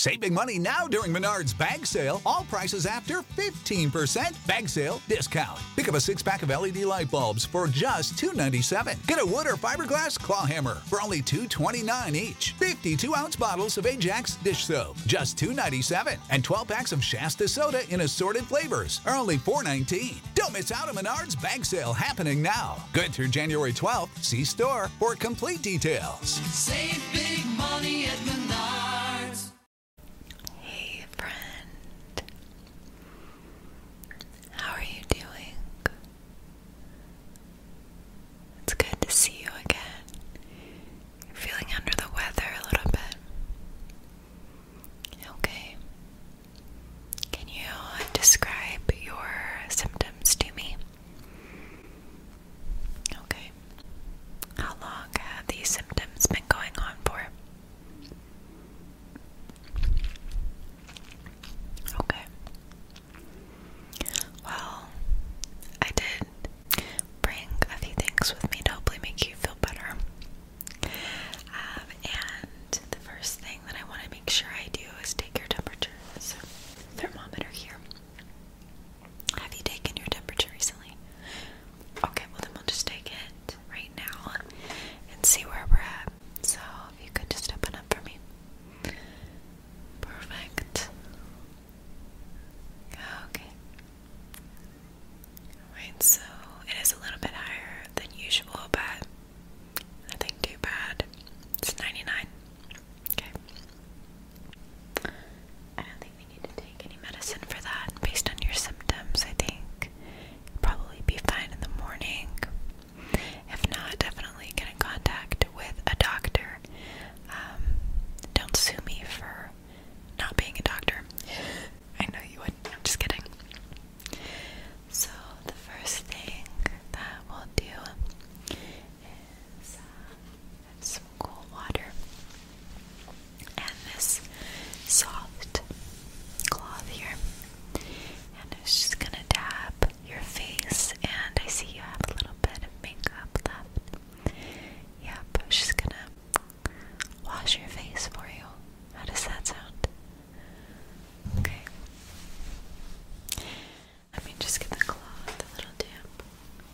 Save big money now during Menards Bag Sale. All prices after 15% Bag Sale discount. Pick up a 6-pack of LED light bulbs for just $2.97. Get a wood or fiberglass claw hammer for only $2.29 each. 52-ounce bottles of Ajax dish soap, just $2.97. And 12 packs of Shasta soda in assorted flavors are only $4.19. Don't miss out on Menards Bag Sale happening now. Good through January 12th. See store for complete details. Save big money at Menards. Hey friend, how are you doing? It's good to see you again. You're feeling under the weather a little bit. Okay. Can you describe your symptoms to me? Okay. How long have these symptoms been going on for? Okay. Well, I did bring a few things with me to hopefully make you feel better. And the first thing that I want to make sure I do is take your temperature. So, thermometer here. Have you taken your temperature recently? Okay, well then we'll just take it right now and see where we're at. So, if you could just open up for me. Perfect. Okay. Alright, so it is a little bit higher than usual, but nothing too bad. It's 99. Okay. I don't think we need to take any medicine for that. Based on your symptoms, I think you'll probably be fine in the morning. If not, definitely get in contact with a doctor. Don't sue me for not being a doctor. I know you wouldn't. I'm just kidding. So the first thing that we'll do is have some cool water and this soft cloth here, and it's just gonna tap your face. And I see you have a little bit of makeup left. Yep, I'm just gonna wash your face for you. How does that sound? Okay. Let me just get the cloth a little damp.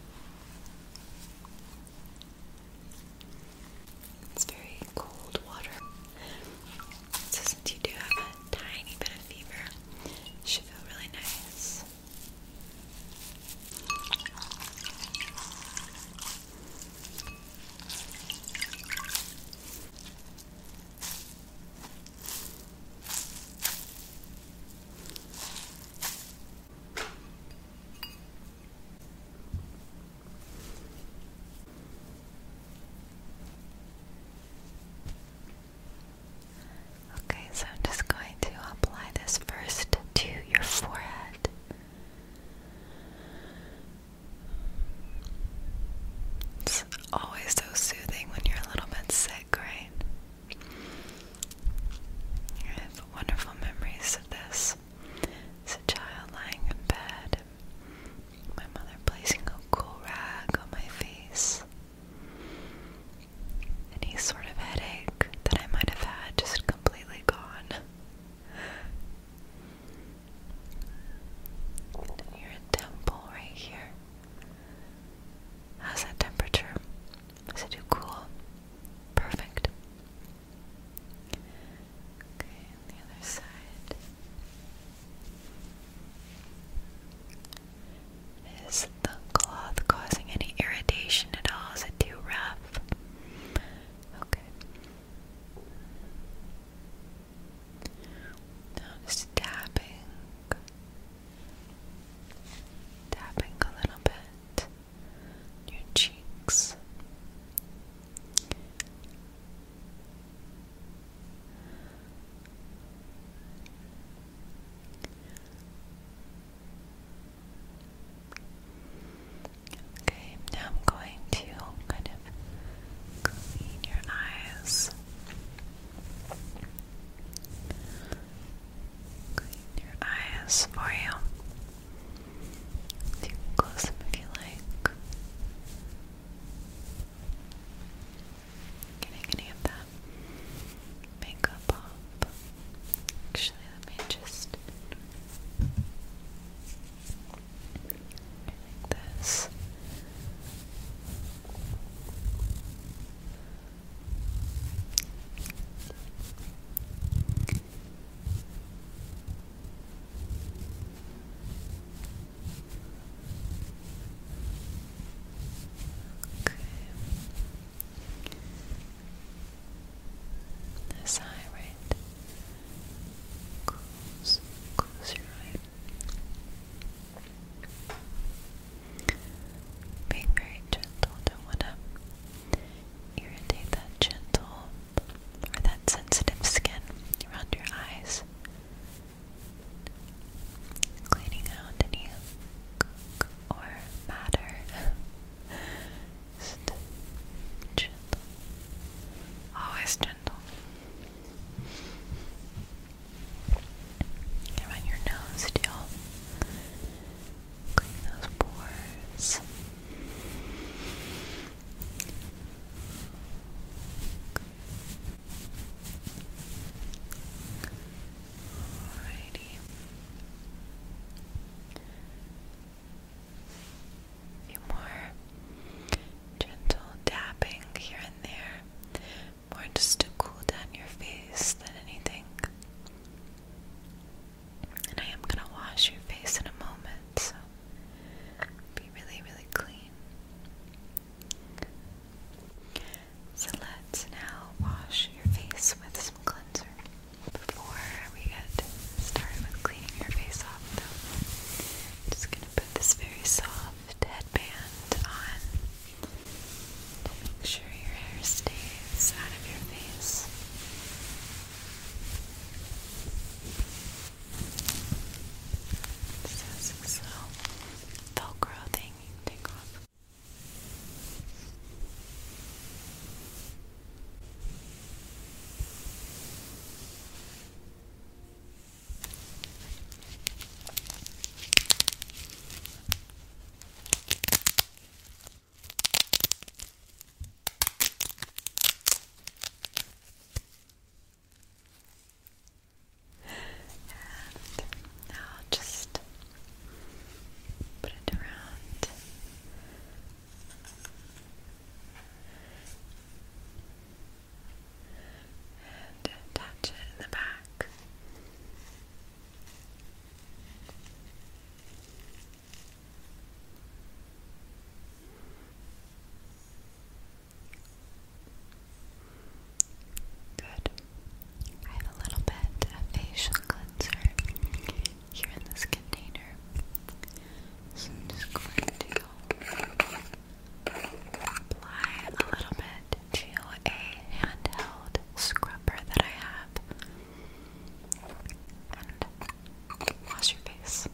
It's very cold water. So since you do have a tiny bit of fever, it should feel really nice. Okay, so I'm just going to apply this first to your forehead. It's always so soothing when you're a little bit sick, right? I have wonderful memories of this. As a child lying in bed, my mother placing a cool rag on my face. Any sort of headache that I might have had just completely gone. Your temple right here. How's that temperature? Is it too cool? Perfect. Okay, on the other side. Is the cloth causing any irritation at all? Is it too rough? Okay. Now just tapping a little bit on your cheeks. Okay, now I'm going to kind of clean your eyes. Clean your eyes for you. You can close them if you like. Getting any of that makeup off. facial cleanser here in this container. So I'm just going to apply a little bit to a handheld scrubber that I have and wash your face.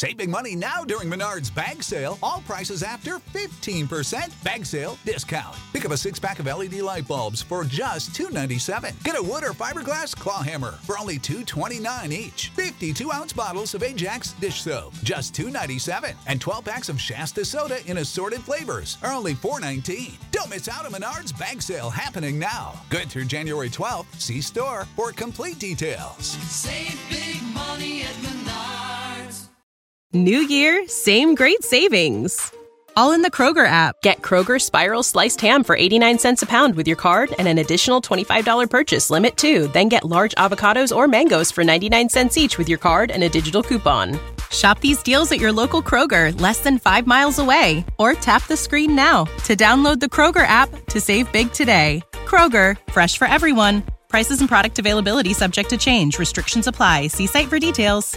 Save big money now during Menards Bag Sale. All prices after 15% Bag Sale discount. Pick up a 6-pack of LED light bulbs for just $2.97. Get a wood or fiberglass claw hammer for only $2.29 each. 52-ounce bottles of Ajax dish soap, just $2.97. And 12 packs of Shasta soda in assorted flavors are only $4.19. Don't miss out on Menards Bag Sale happening now. Good through January 12th. See store for complete details. Save big money at Menards. New year, same great savings. All in the Kroger app. Get Kroger Spiral Sliced Ham for 89 cents a pound with your card and an additional $25 purchase limit too. Then get large avocados or mangoes for 99 cents each with your card and a digital coupon. Shop these deals at your local Kroger, less than 5 miles away. Or tap the screen now to download the Kroger app to save big today. Kroger, fresh for everyone. Prices and product availability subject to change. Restrictions apply. See site for details.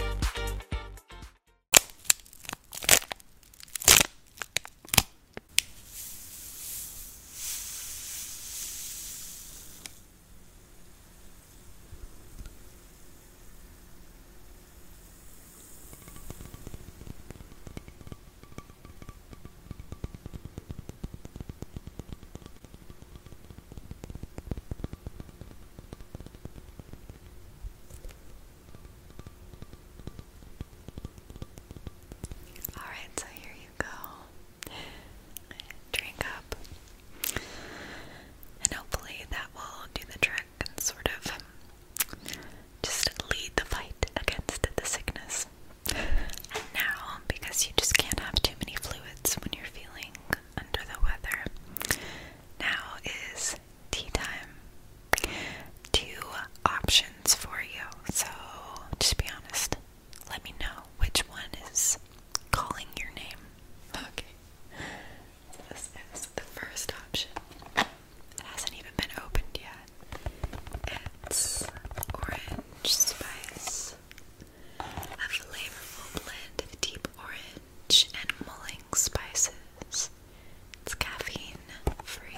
Alright, so here you go. Drink up. And hopefully that will do the trick and sort of just lead the fight against the sickness. And now, because you just can't have too many fluids when you're feeling under the weather, now is tea time. 2 options for you. So just be honest. Let me know which one is calling your name. Okay. This is the first option. It hasn't even been opened yet. It's orange spice. A flavorful blend of deep orange and mulling spices. It's caffeine free.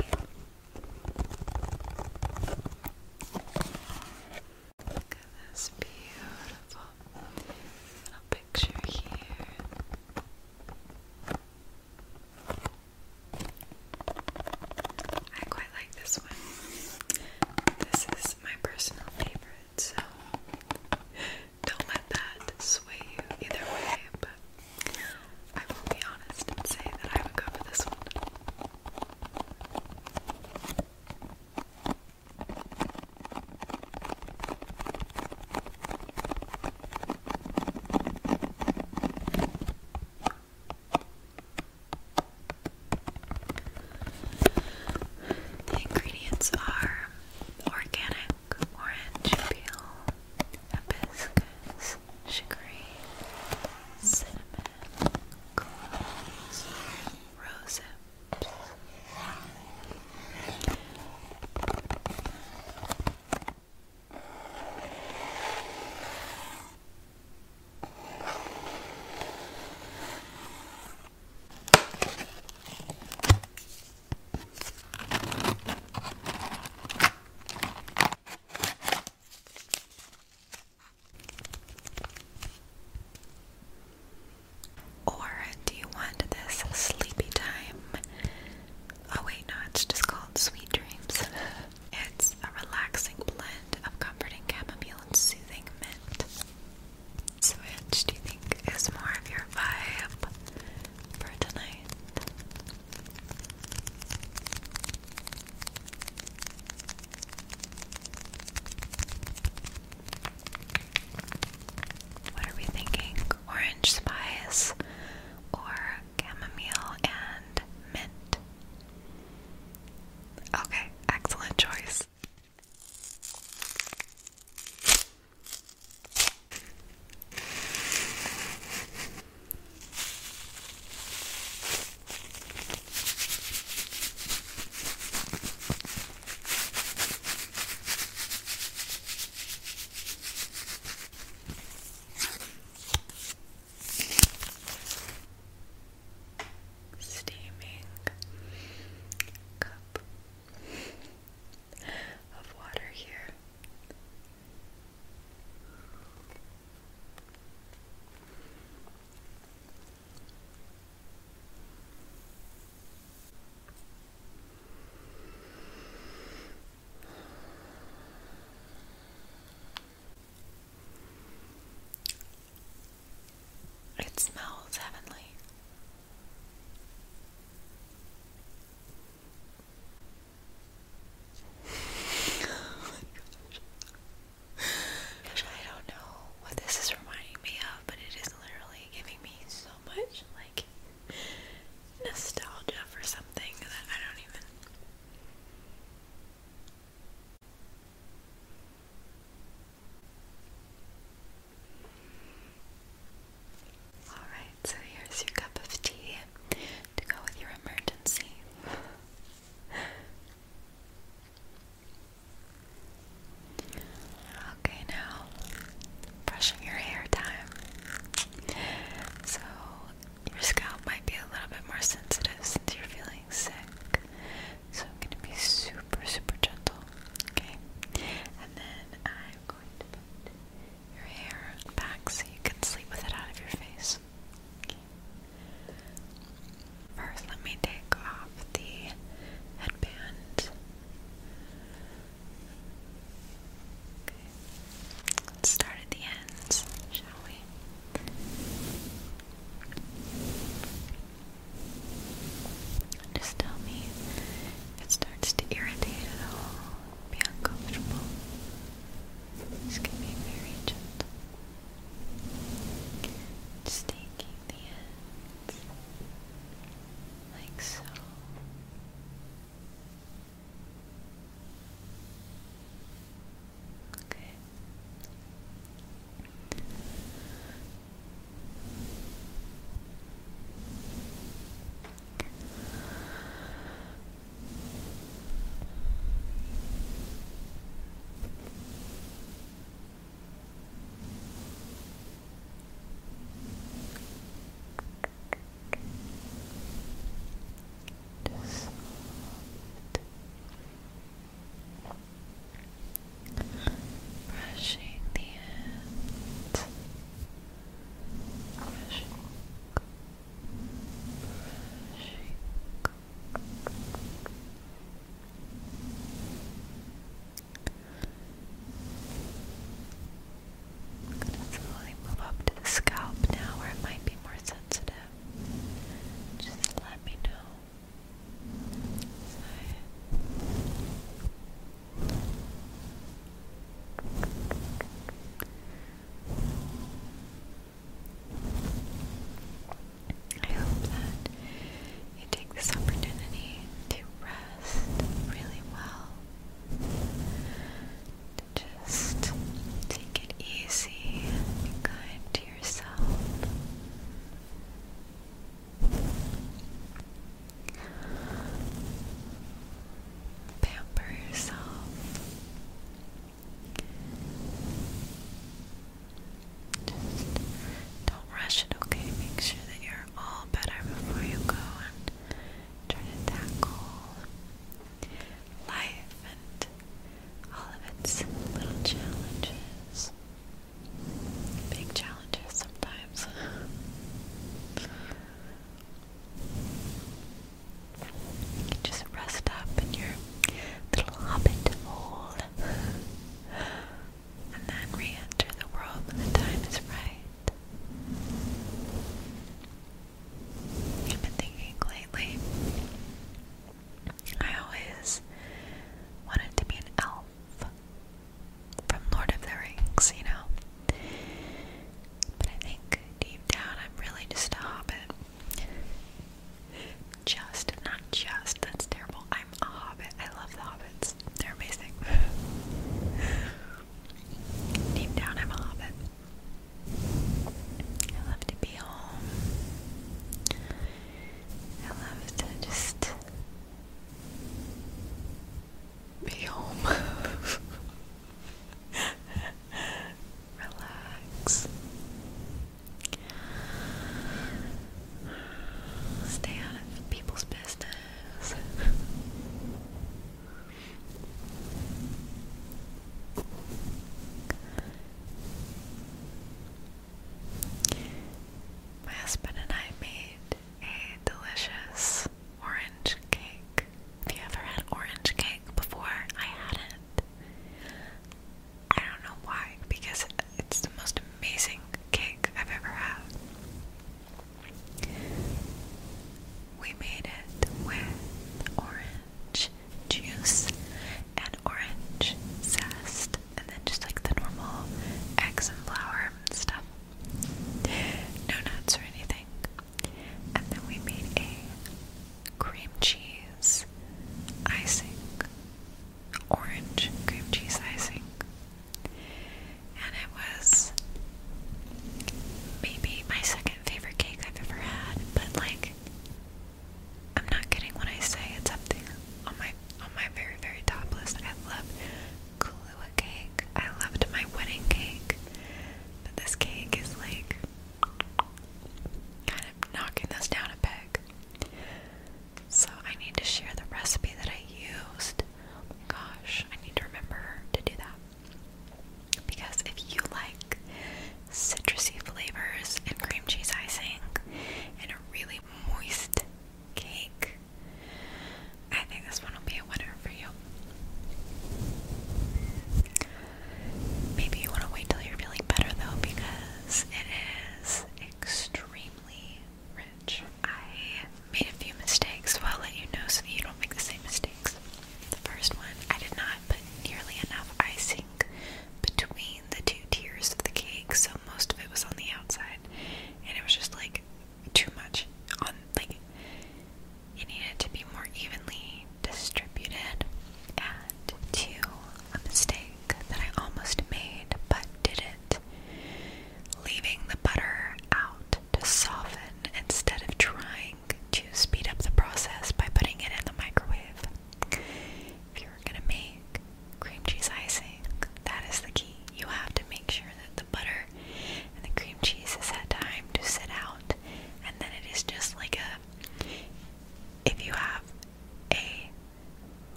Look at this beautiful little picture here. I quite like this one. This is my personal favorite, so don't let that sway you either way, but I will be honest and say that I would go for this one. The ingredients are organic orange peel, hibiscus, chicory, cinnamon, cloves, rose hips. It smells heavenly. I don't know what this is reminding me of, but it is literally giving me so much like nostalgia for something that I don't even. Alright.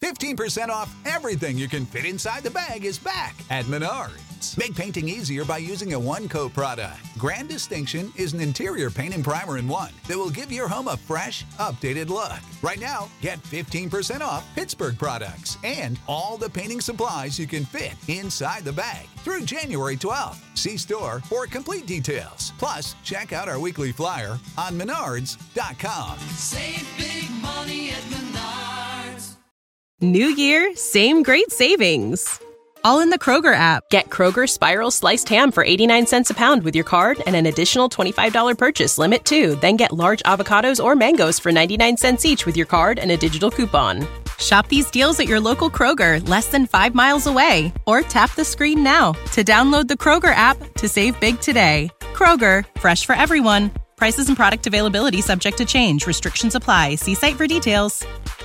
15% off everything you can fit inside the bag is back at Menards. Make painting easier by using a one-coat product. Grand Distinction is an interior paint and primer in one that will give your home a fresh, updated look. Right now, get 15% off Pittsburgh products and all the painting supplies you can fit inside the bag through January 12th. See store for complete details. Plus, check out our weekly flyer on Menards.com. Save big money at Menards. New year, same great savings. All in the Kroger app. Get Kroger Spiral Sliced Ham for 89 cents a pound with your card and an additional $25 purchase limit too. Then get large avocados or mangoes for 99 cents each with your card and a digital coupon. Shop these deals at your local Kroger, less than 5 miles away. Or tap the screen now to download the Kroger app to save big today. Kroger, fresh for everyone. Prices and product availability subject to change. Restrictions apply. See site for details.